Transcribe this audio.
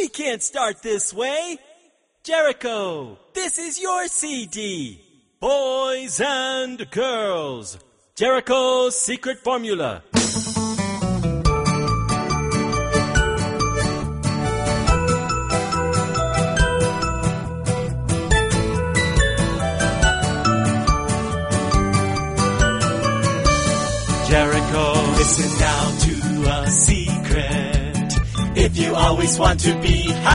We can't start this way. Jericho, this is your CD. Boys and girls, Jericho's secret formula. Jericho, listen now to a secret. If you always want to be